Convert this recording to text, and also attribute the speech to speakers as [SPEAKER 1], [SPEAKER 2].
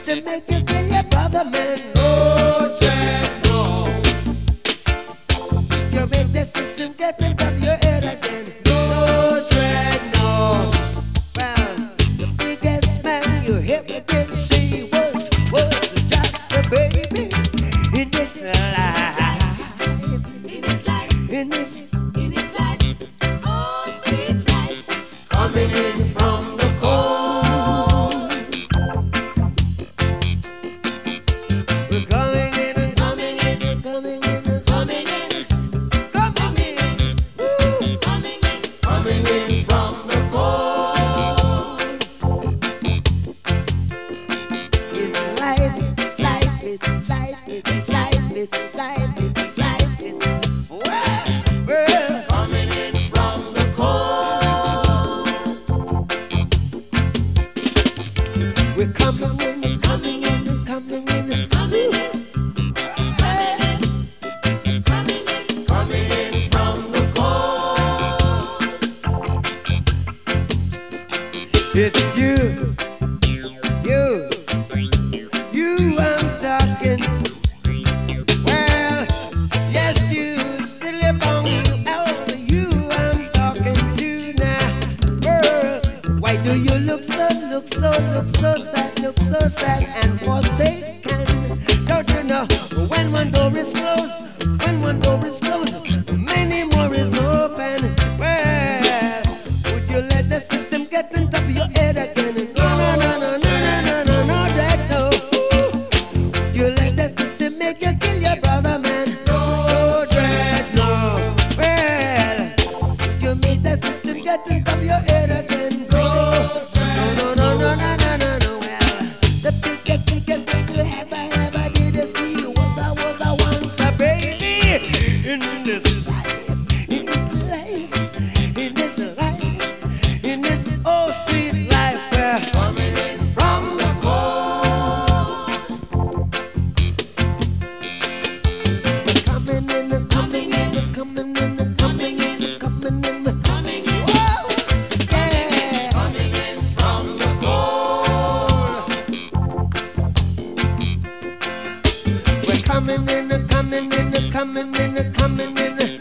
[SPEAKER 1] system make you kill your brother, man. No check, no. You make the system get on top your head again. No check, no. Well, the biggest man you ever did see was just a baby in this life. In his life. In his life. Oh, sweet life. Coming in from the cold. We're coming in, coming in, coming in, coming in, coming in, woo, coming in from the cold. It's life, it's life, it's life, it's life, it's life, it's life, it's well, coming in from the cold. We're coming in, coming in, coming in, coming in, coming in from the cold. It's you, I'm talking. Well, yes, you, still live on you, I'm talking to now. Girl, why do you look so sad and forsaken? Don't you know when one door is closed, many more is open. Well, would you let the system get on top of your head again? No, that no. Would you let the system make you kill your brother, man? No, dread, no. Well, would you make the system get on top of your head again? No. Well, the biggest thing you ever did see was I once a baby in this life, in this oh sweet life. Coming in from the cold. Coming in. Whoa, yeah. Coming in from the cold. We're coming in.